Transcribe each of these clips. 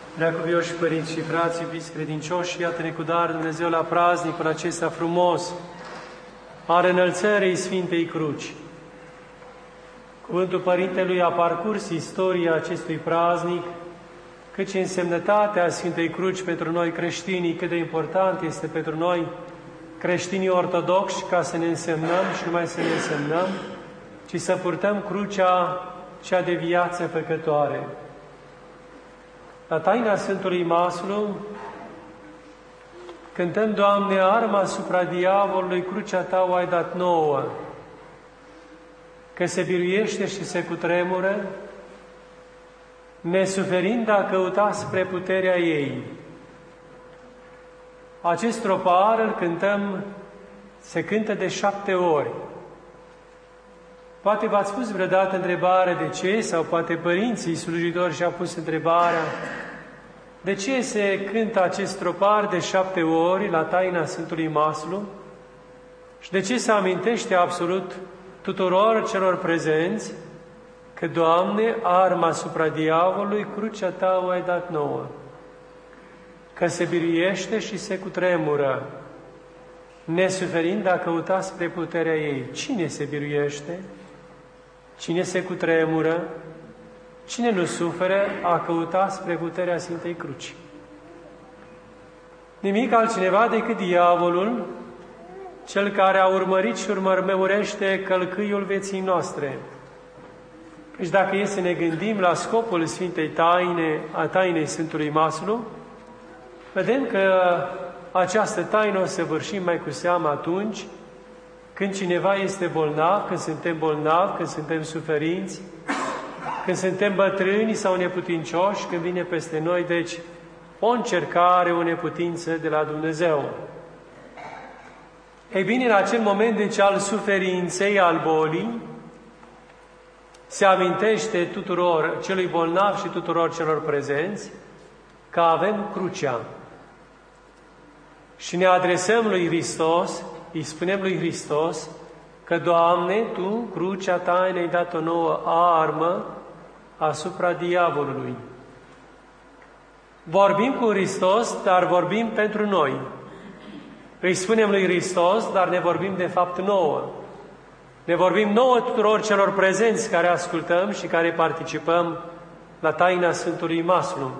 Preacuvioși părinți și frați, iubiți credincioși, iată-ne cu dar Dumnezeu la praznicul acesta frumos al înălțării Sfintei Cruci. Cuvântul Părintelui a parcurs istoria acestui praznic, cât și însemnătatea Sfintei Cruci pentru noi creștinii, cât de important este pentru noi creștinii ortodoxi ca să ne însemnăm și numai să ne însemnăm, ci să purtăm crucea cea de viață făcătoare. La taina Sfântului Maslu cântăm, Doamne, arma asupra diavolului, crucea Ta o ai dat nouă, că se biruiește și se cutremură, nesuferind a căuta spre puterea ei. Acest tropar îl cântăm, se cântă de 7 ori. Poate v-ați pus vreodată întrebarea de ce, sau poate părinții slujitori și-au pus întrebarea de ce se cântă acest tropar de 7 ori la taina Sfântului Maslu și de ce se amintește absolut tuturor celor prezenți că, Doamne, arma asupra diavolului, crucea Ta o ai dat nouă, că se biruiește și se cutremură, nesuferind a căuta spre puterea ei. Cine se biruiește? Cine se cutremură? Cine nu suferă a căuta spre puterea Sfintei Cruci? Nimic altcineva decât diavolul, cel care a urmărit și urmărește călcâiul vieții noastre. Deci dacă e să ne gândim la scopul Sfintei Taine, a tainei Sfântului Maslu, vedem că această taină o săvârșim mai cu seamă atunci când cineva este bolnav, când suntem bolnavi, când suntem suferinți, când suntem bătrâni sau neputincioși, când vine peste noi, deci, o încercare, o neputință de la Dumnezeu. Ei bine, în acel moment, deci, al suferinței, al bolii, se amintește tuturor celui bolnav și tuturor celor prezenți că avem crucea. Și ne adresăm lui Hristos, îi spunem lui Hristos că, Doamne, Tu, crucea Ta, ne-ai dat o nouă armă asupra diavolului. Vorbim cu Hristos, dar vorbim pentru noi. Îi spunem lui Hristos, dar ne vorbim de fapt nouă. Ne vorbim nouă tuturor celor prezenți care ascultăm și care participăm la taina Sfântului Maslu.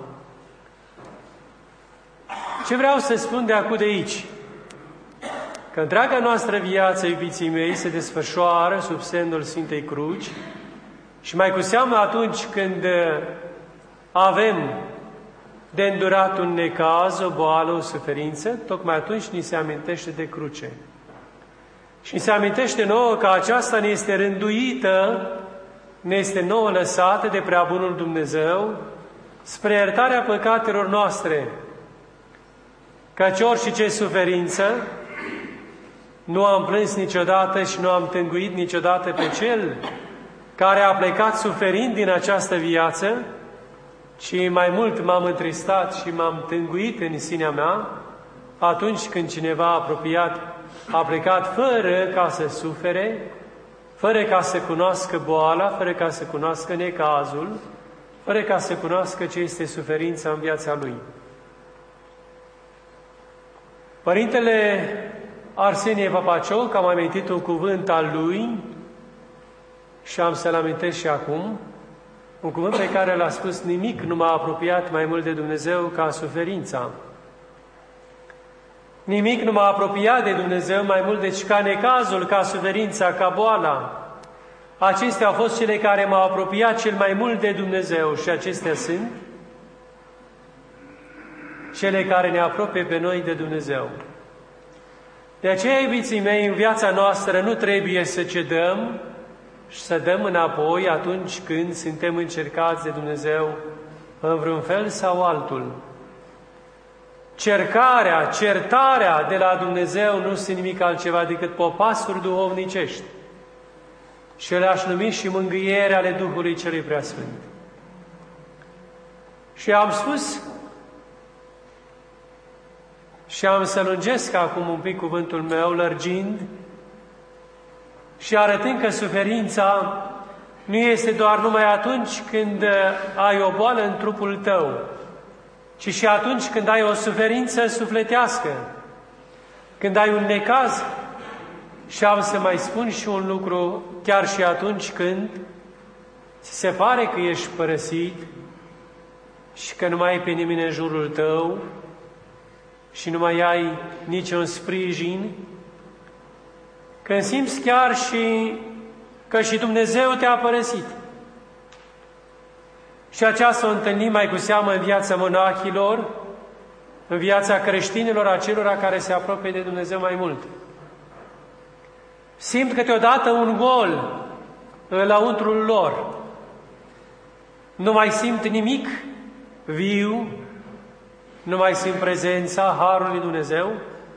Ce vreau să spun de acum de aici? Că întreaga noastră viață, iubiții mei, se desfășoară sub semnul Sfintei Cruci și mai cu seamă atunci când avem de îndurat un necaz, o boală, o suferință, tocmai atunci ni se amintește de cruce. Și ni se amintește nouă că aceasta ne este rânduită, ne este nouă lăsată de Preabunul Dumnezeu spre iertarea păcatelor noastre. Căci orice suferință, nu am plâns niciodată și nu am tânguit niciodată pe Cel care a plecat suferind din această viață, ci mai mult m-am întristat și m-am tânguit în sinea mea atunci când cineva apropiat a plecat fără ca să sufere, fără ca să cunoască boala, fără ca să cunoască necazul, fără ca să cunoască ce este suferința în viața lui. Părintele Arsenie Papacioc am amintit un cuvânt al lui și am să-l amintesc și acum, un cuvânt pe care l-a spus: nimic nu m-a apropiat mai mult de Dumnezeu ca suferința. Nimic nu m-a apropiat de Dumnezeu mai mult deci ca necazul, ca suferința, ca boala. Acestea au fost cele care m-au apropiat cel mai mult de Dumnezeu și acestea sunt cele care ne apropie pe noi de Dumnezeu. De aceea, iubiții mei, în viața noastră nu trebuie să cedăm și să dăm înapoi atunci când suntem încercați de Dumnezeu în vreun fel sau altul. Certarea de la Dumnezeu nu sunt nimic altceva decât popasuri duhovnicești. Și le-aș numi și mângâiere ale Duhului Celui Preasfânt. Și am spus și am să lungesc acum un pic cuvântul meu, lărgind și arătând că suferința nu este doar numai atunci când ai o boală în trupul tău, ci și atunci când ai o suferință sufletească, când ai un necaz. Și am să mai spun și un lucru, chiar și atunci când ți se pare că ești părăsit și că nu mai ai pe nimeni în jurul tău și nu mai ai niciun sprijin, când simți chiar și că și Dumnezeu te-a părăsit. Și aceasta o întâlnim mai cu seamă în viața monahilor, în viața creștinilor, acelora care se apropie de Dumnezeu mai mult. Simt câteodată un gol lăuntrul lor. Nu mai simt nimic viu, nu mai simt prezența Harului lui Dumnezeu,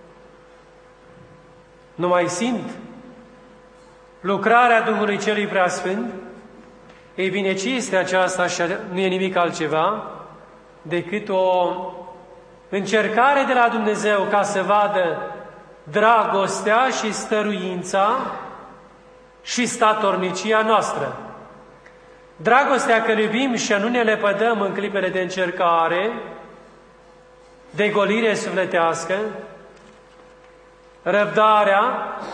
nu mai simt lucrarea Duhului Celui Preasfânt. Ei bine, ce este aceasta și nu e nimic altceva decât o încercare de la Dumnezeu ca să vadă dragostea și stăruința și statornicia noastră. Dragostea că iubim și nu ne lepădăm în clipele de încercare, de golire sufletească, răbdarea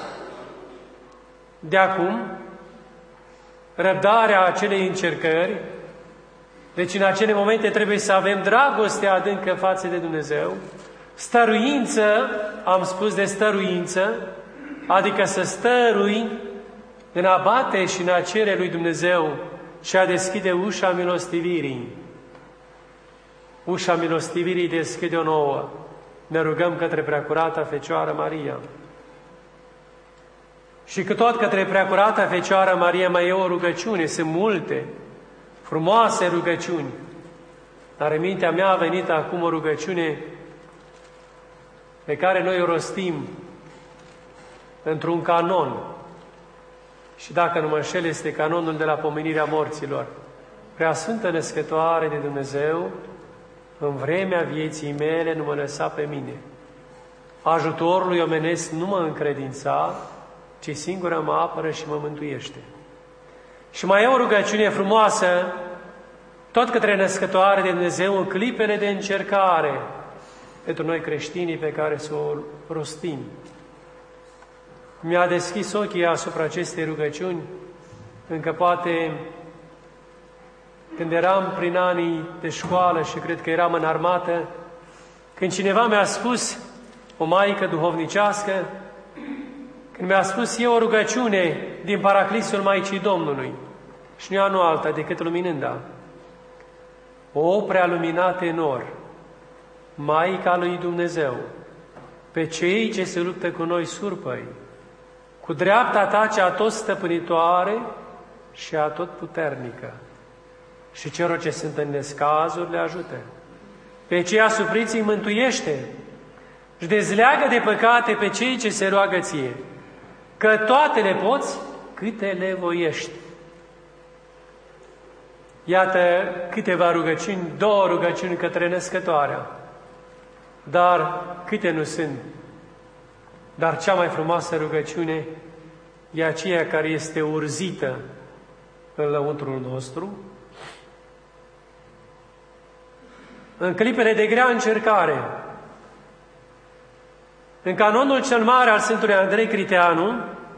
de acum, răbdarea acelei încercări. Deci în acele momente trebuie să avem dragoste adâncă față de Dumnezeu, stăruință, am spus de stăruință, adică să stărui în a bate și în a cere lui Dumnezeu și a deschide ușa milostivirii. Ușa milostivirii deschide-o nouă. Ne rugăm către Preacurata Fecioară Maria. Și că tot către Preacurata Fecioară Maria mai e o rugăciune, sunt multe, frumoase rugăciuni. Dar în mintea mea a venit acum o rugăciune pe care noi o rostim într-un canon. Și dacă nu mă înșel, este canonul de la pomenirea morților. Preasfântă Născătoare de Dumnezeu, în vremea vieții mele nu mă lăsa pe mine. Ajutorului omenesc nu mă încredința, ci singură mă apără și mă mântuiește. Și mai e o rugăciune frumoasă, tot către Născătoare de Dumnezeu, în clipele de încercare, pentru noi creștinii pe care să o rostim. Mi-a deschis ochii asupra acestei rugăciuni, încă poate când eram prin anii de școală și cred că eram în armată, când cineva mi-a spus, o maică duhovnicească, când mi-a spus eu o rugăciune din Paraclisul Maicii Domnului, și nu alta decât luminânda. O prea luminată în nor, Maica lui Dumnezeu, pe cei ce se luptă cu noi surpăi, cu dreapta ta cea tot stăpânitoare și a tot puternică, și celor ce sunt în descazuri le ajută. Pe cei asupriți îi mântuiește și dezleagă de păcate pe cei ce se roagă ție, că toate le poți câte le voiești. Iată câteva rugăciuni, două rugăciuni către Născătoarea. Dar câte nu sunt? Dar cea mai frumoasă rugăciune e aceea care este urzită în lăuntrul nostru. În clipele de grea încercare, în canonul cel mare al Sfântului Andrei Criteanu,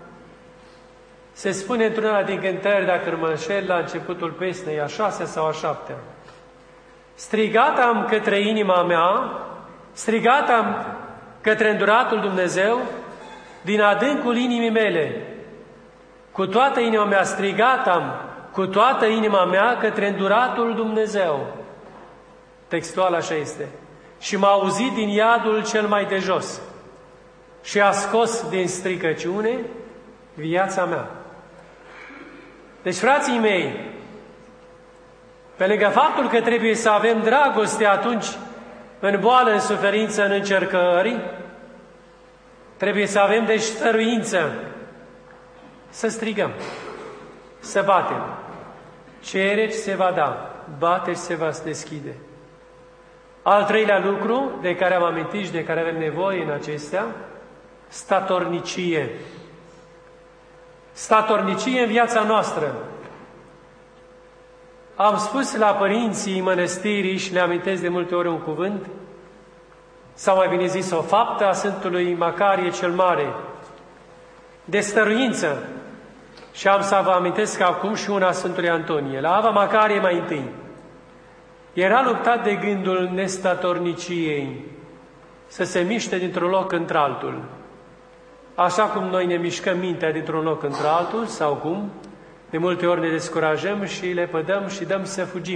se spune într-una din cântări, dacă nu mă înșel, la începutul pesnei, a 6-a sau a 7-a. Strigat am către inima mea, strigat am către înduratul Dumnezeu, din adâncul inimii mele. Cu toată inima mea strigat am, cu toată inima mea către înduratul Dumnezeu. Textual așa este. Și m-a auzit din iadul cel mai de jos și a scos din stricăciune viața mea. Deci, frații mei, pe lângă faptul că trebuie să avem dragoste atunci în boală, în suferință, în încercări, trebuie să avem deci stăruință, să strigăm, să batem. Cereți, se va da, bateți, se va deschide. Al treilea lucru de care am amintit și de care avem nevoie în acestea, statornicie. Statornicie în viața noastră. Am spus la părinții mănăstirii și le amintesc de multe ori un cuvânt, sau mai bine zis o faptă a Sfântului Macarie cel Mare, de stăruință. Și am să vă amintesc acum și una Sfântului Antonie. La Ava Macarie mai întâi. Era luptat de gândul nestatorniciei, să se miște dintr-un loc într-altul. Așa cum noi ne mișcăm mintea dintr-un loc într-altul, sau cum, de multe ori ne descurajăm și le pădăm și dăm să fugim.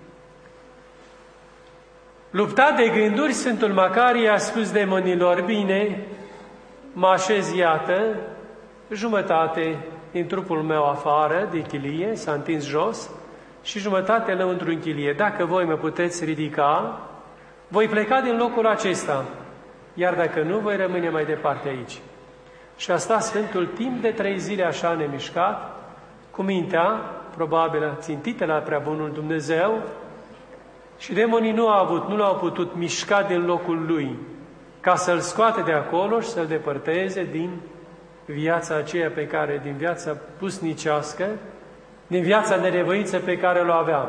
Luptat de gânduri, Sfântul Macarie a spus demonilor, bine, mă așez, iată, jumătate din trupul meu afară de chilie, s-a întins jos, și jumătate lăuntru în chilie. Dacă voi mă puteți ridica, voi pleca din locul acesta, iar dacă nu, voi rămâne mai departe aici. Și a stat Sfântul timp de 3 zile așa nemișcat, cu mintea, probabil țintită la prea bunul Dumnezeu, și demonii nu l-au putut mișca din locul lui, ca să-l scoate de acolo și să-l depărteze din viața aceea pe care, din viața pusnicească, din viața nerevoiță pe care o avea.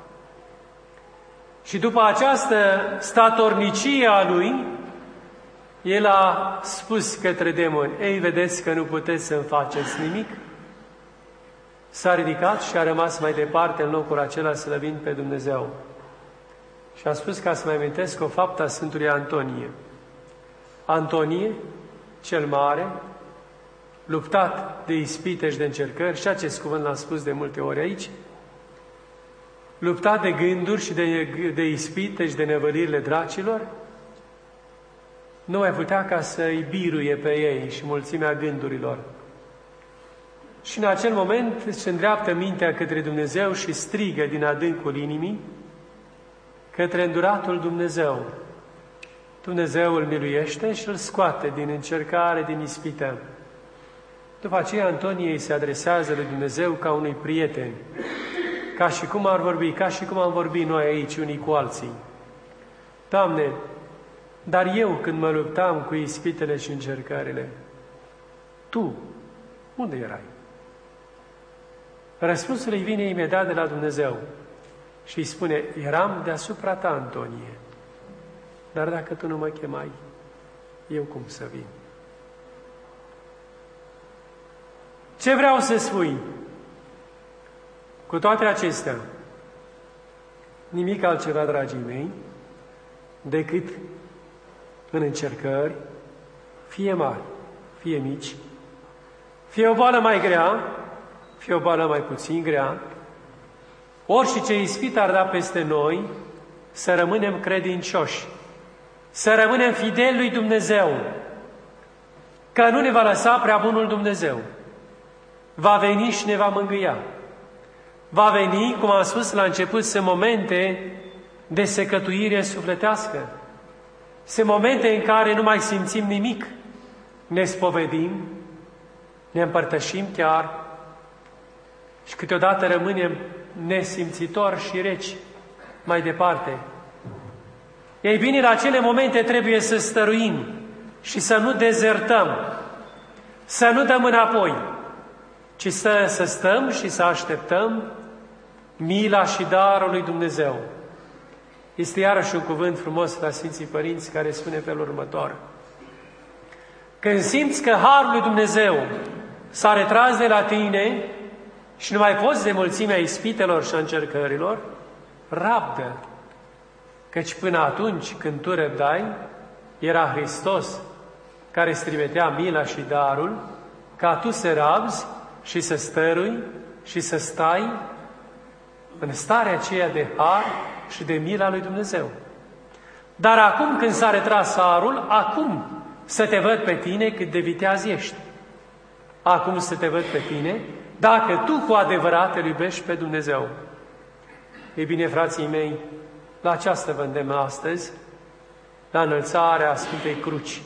Și după această statornicie a lui, el a spus către demoni, ei, vedeți că nu puteți să-mi faceți nimic? S-a ridicat și a rămas mai departe în locul acela slăvind pe Dumnezeu. Și a spus, ca să mai amintesc, o faptă a Sfântului Antonie. Antonie, cel mare, luptat de ispite și de încercări, și acest cuvânt l-am spus de multe ori aici, luptat de gânduri și de ispite și de nevălirile dracilor, nu mai putea ca să-i biruie pe ei și mulțimea gândurilor. Și în acel moment se îndreaptă mintea către Dumnezeu și strigă din adâncul inimii către înduratul Dumnezeu. Dumnezeu îl miluiește și îl scoate din încercare, din ispită. După aceea Antonie îi se adresează lui Dumnezeu ca unui prieten, ca și cum am vorbit noi aici unii cu alții. Doamne, dar eu când mă luptam cu ispitele și încercările, Tu, unde erai? Răspunsul îi vine imediat de la Dumnezeu și îi spune, eram deasupra ta, Antonie, dar dacă tu nu mă chemai, eu cum să vin? Ce vreau să spui? Cu toate acestea, nimic altceva, dragii mei, decât în încercări, fie mari, fie mici, fie o boală mai grea, fie o boală mai puțin grea, orice ispită ar da peste noi, să rămânem credincioși, să rămânem fideli lui Dumnezeu, că nu ne va lăsa prea bunul Dumnezeu. Va veni și ne va mângâia. Va veni, cum am spus la început, sunt momente de secătuire sufletească, sunt momente în care nu mai simțim nimic, ne spovedim, ne împărtășim chiar și câteodată rămânem nesimțitori și reci mai departe. Ei bine, la acele momente trebuie să stăruim și să nu dezertăm, să nu dăm înapoi, ci să stăm și să așteptăm mila și darul lui Dumnezeu. Este iarăși un cuvânt frumos la Sfinții Părinți care spune felul următor. Când simți că harul lui Dumnezeu s-a retras de la tine și nu mai poți de mulțimea ispitelor și a încercărilor, rabdă, căci până atunci când tu răbdai, era Hristos care îți trimitea mila și darul, ca tu să rabzi și să stărui și să stai în starea aceea de har și de mila lui Dumnezeu. Dar acum când s-a retras harul, acum să te văd pe tine cât de viteaz ești. Acum să te văd pe tine dacă tu cu adevărat îl iubești pe Dumnezeu. Ei bine, frații mei, la aceasta vă îndemn astăzi, la înălțarea Sfintei Cruci.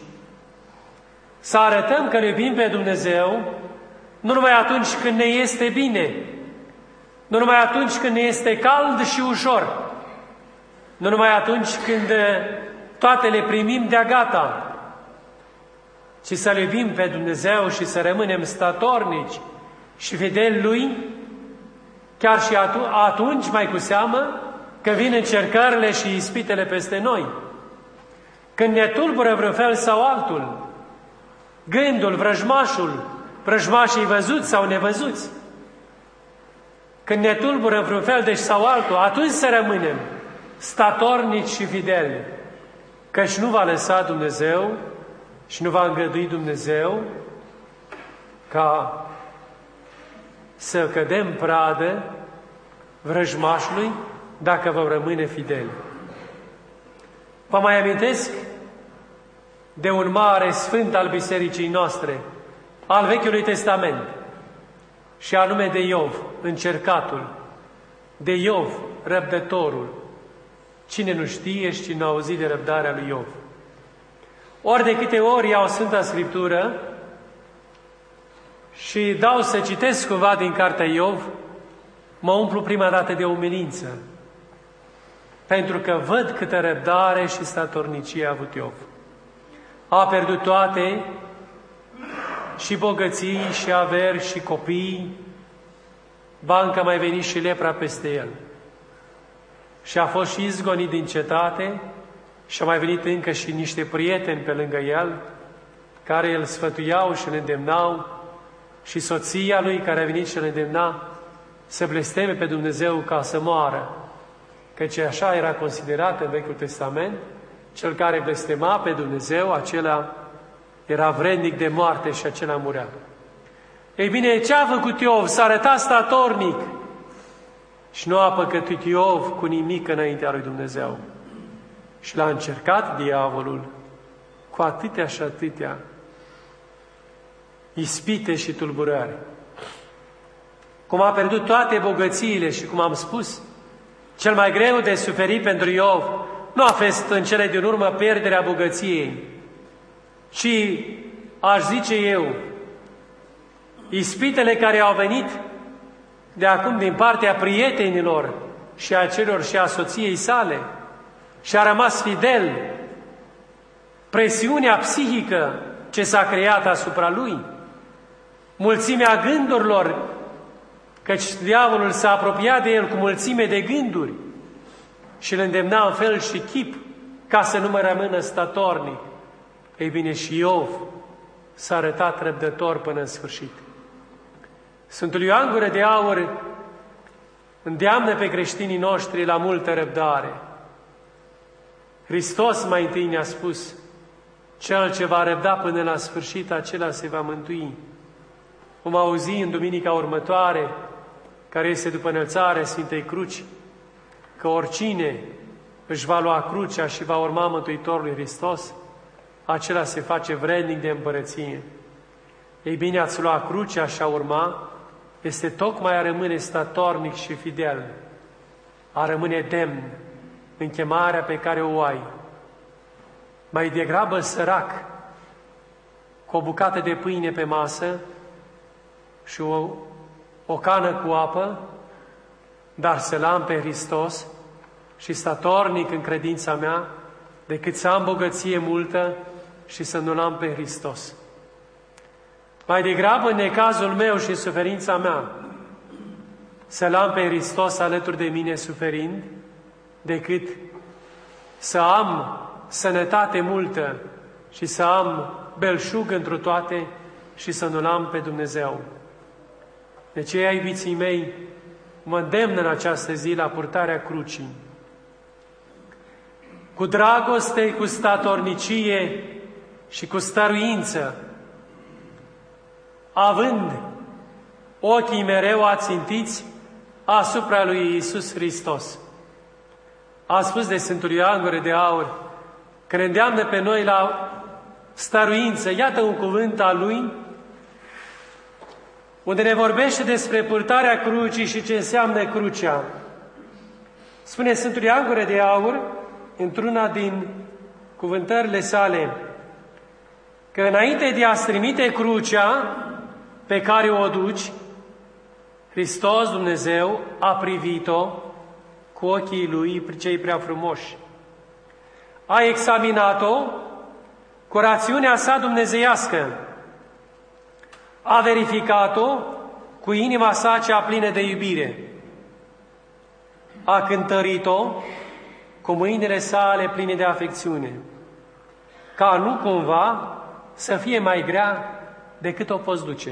Să arătăm că îl iubim pe Dumnezeu, nu numai atunci când ne este bine, nu numai atunci când ne este cald și ușor, nu numai atunci când toate le primim de-a gata, ci să-L iubim pe Dumnezeu și să rămânem statornici și fideli Lui chiar și atunci mai cu seamă că vin încercările și ispitele peste noi. Când ne tulbură vreun fel sau altul, gândul, vrăjmașii văzuți sau nevăzuți, când ne tulbură vreun fel deci sau altul, atunci să rămânem statornici și fideli, căci nu va lăsa Dumnezeu și nu va îngădui Dumnezeu ca să cădem pradă vrăjmașului dacă vom rămâne fideli. Vă mai amintesc de un mare sfânt al bisericii noastre, al Vechiului Testament, și anume de Iov, încercatul, de Iov, răbdătorul. Cine nu știe și cine a auzit de răbdarea lui Iov? Ori de câte ori iau Sfânta Scriptură și dau să citesc ceva din cartea Iov, mă umplu prima dată de umilință, pentru că văd câtă răbdare și statornicie a avut Iov. A pierdut toate, și bogății, și averi, și copii, ba încă mai venit și lepra peste el. Și a fost și izgonit din cetate, și a mai venit încă și niște prieteni pe lângă el, care îl sfătuiau și îl îndemnau, și soția lui care a venit și îl îndemna să blesteme pe Dumnezeu ca să moară, căci așa era considerat în Vechiul Testament, cel care blestema pe Dumnezeu, acela era vrednic de moarte și acela murea. Ei bine, ce a făcut Iov? S-a arătat statornic și nu a păcătuit Iov cu nimic înaintea lui Dumnezeu. Și l-a încercat diavolul cu atâtea și atâtea ispite și tulburări. Cum a pierdut toate bogățiile și cum am spus, cel mai greu de suferit pentru Iov nu a fost în cele din urmă pierderea bogăției, ci, aș zice eu, ispitele care au venit de acum din partea prietenilor și a celor și a soției sale și a rămas fidel, presiunea psihică ce s-a creat asupra lui, mulțimea gândurilor, căci diavolul s-a apropiat de el cu mulțime de gânduri și îl îndemna în fel și chip ca să nu mai rămână statornic. Ei bine, și Iov s-a arătat răbdător până în sfârșit. Sfântul Ioan Gură de Aur îndeamnă pe creștinii noștri la multă răbdare. Hristos mai întâi ne-a spus, cel ce va răbda până la sfârșit, acela se va mântui. Vom auzi în duminica următoare, care este după înălțarea Sfintei Cruci, că oricine își va lua crucea și va urma Mântuitorului Hristos, acela se face vrednic de împărăție. Ei bine, ați lua crucea și a urma, este tocmai a rămâne statornic și fidel, a rămâne demn în chemarea pe care o ai. Mai degrabă sărac, cu o bucată de pâine pe masă și o cană cu apă, dar să-L am pe Hristos și statornic în credința mea, decât să am bogăție multă și să nu-L am pe Hristos. Mai degrabă, în necazul meu și suferința mea, să-L am pe Hristos alături de mine suferind, decât să am sănătate multă și să am belșug întru toate și să nu-L am pe Dumnezeu. De aceea, iubiții mei, mă îndemn în această zi la purtarea crucii. Cu dragoste, cu statornicie și cu stăruință, având ochii mereu ațintiți asupra lui Iisus Hristos. A spus de Sfântul Ioan Gură de Aur că ne îndeamnă pe noi la stăruință. Iată un cuvânt al lui unde ne vorbește despre purtarea crucii și ce înseamnă crucea. Spune Sfântul Ioan Gură de Aur, într-una din cuvântările sale, că înainte de a-ți trimite crucea pe care o duci, Hristos Dumnezeu a privit-o cu ochii Lui cei prea frumoși. A examinat-o cu rațiunea sa dumnezeiască. A verificat-o cu inima sa cea plină de iubire. a cântărit-o cu mâinile sale pline de afecțiune, ca nu cumva să fie mai grea decât o poți duce.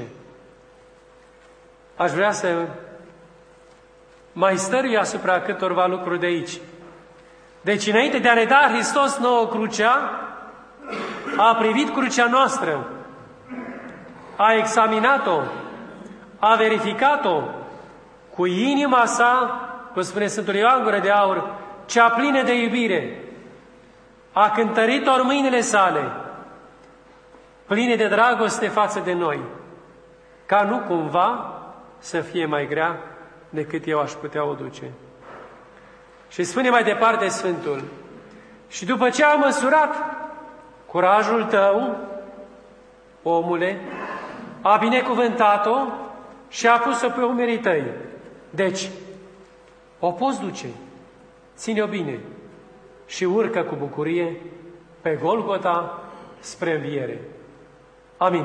Aș vrea să mai stărui asupra câtorva lucruri de aici. Deci, înainte de a ne da Hristos nouă crucea, a privit crucea noastră, a examinat-o, a verificat-o cu inima sa, cum spune Sfântul Ioan Gură de Aur, cea plină de iubire. A cântărit-o în mâinile sale, pline de dragoste față de noi, ca nu cumva să fie mai grea decât eu aș putea o duce. Și spune mai departe Sfântul: și după ce a măsurat curajul tău, omule, a binecuvântat-o și a pus-o pe umerii tăi. Deci, o poți duce, ține-o bine și urcă cu bucurie pe Golgota spre înviere. Amin.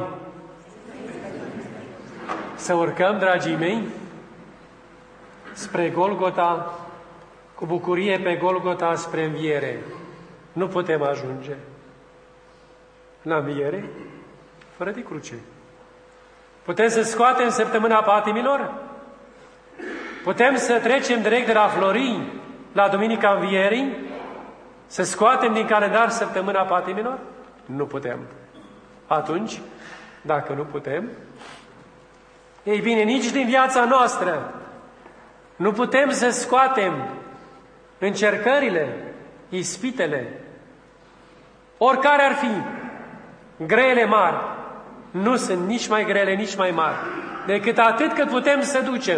Să urcăm, dragii mei, spre Golgota, cu bucurie pe Golgota spre înviere. Nu putem ajunge la înviere fără de cruce. Putem să scoatem săptămâna patimilor? Putem să trecem direct de la Florii la Duminica Învierii? Să scoatem din calendar săptămâna patimilor? Nu putem. Atunci, dacă nu putem, ei bine, nici din viața noastră nu putem să scoatem încercările, ispitele, oricare ar fi, grele mari, nu sunt nici mai grele, nici mai mari, decât atât cât putem să ducem.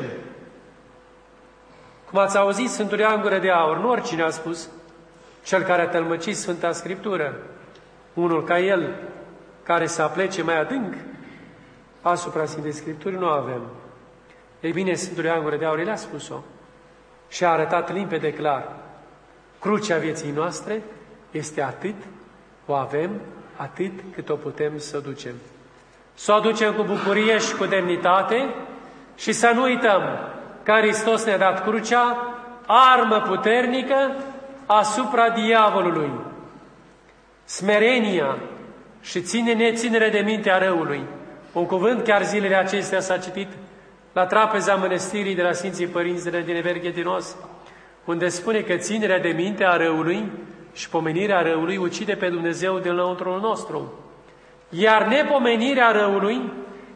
Cum ați auzit Sfântul Ioan Gură de Aur, nu oricine a spus, cel care a tălmăcit Sfânta Scriptură, unul ca el, care să aplece mai adânc asupra Sfintei Scripturi, nu avem. Ei bine, Sfântul Ioan Gură de Aur le-a spus-o și a arătat limpede clar. Crucea vieții noastre este atât, o avem, atât cât o putem să ducem. Să o ducem cu bucurie și cu demnitate și să nu uităm că Hristos ne-a dat crucea, armă puternică asupra diavolului. Smerenia și neținere de minte a răului. Un cuvânt chiar zilele acestea s-a citit la trapeza mănăstirii de la Sfinții Părinți din Everghetinos, unde spune că ținerea de minte a răului și pomenirea răului ucide pe Dumnezeu din lăuntrul nostru. Iar nepomenirea răului,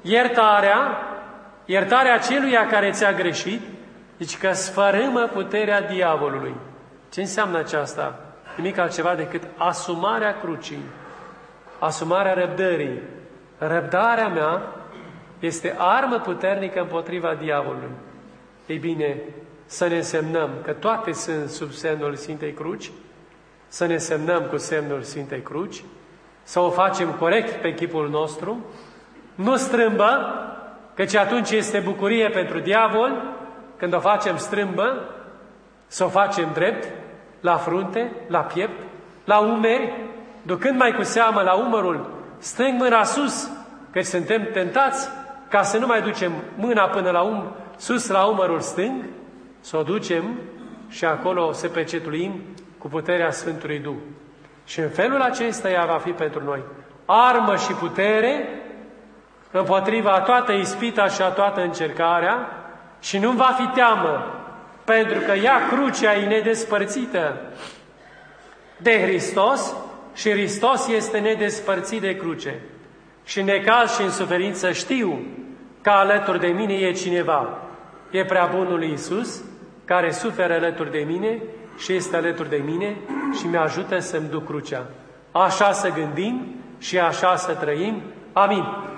iertarea celuia care ți-a greșit, deci că sfărâmă puterea diavolului. Ce înseamnă aceasta? Nimic altceva decât asumarea crucii, asumarea răbdării. Răbdarea mea este armă puternică împotriva diavolului. Ei bine, să ne însemnăm că toate sunt sub semnul Sfintei Cruci, să ne semnăm cu semnul Sfintei Cruci, să o facem corect pe chipul nostru, nu strâmbă, căci atunci este bucurie pentru diavol, când o facem strâmbă, să o facem drept, la frunte, la piept, la umeri, ducând mai cu seamă la umărul stâng mâna sus, căci suntem tentați ca să nu mai ducem mâna până sus la umărul stâng, să o ducem și acolo să pecetuim cu puterea Sfântului Duh. Și în felul acesta ea va fi pentru noi armă și putere împotriva a toată ispita și a toată încercarea și nu va fi teamă, pentru că ea, crucea, e nedespărțită de Hristos și Hristos este nedespărțit de cruce. Și în necaz și în suferință știu că alături de mine e cineva. E prea bunul Iisus, care suferă alături de mine și este alături de mine și mi-ajută să-mi duc crucea. Așa să gândim și așa să trăim. Amin.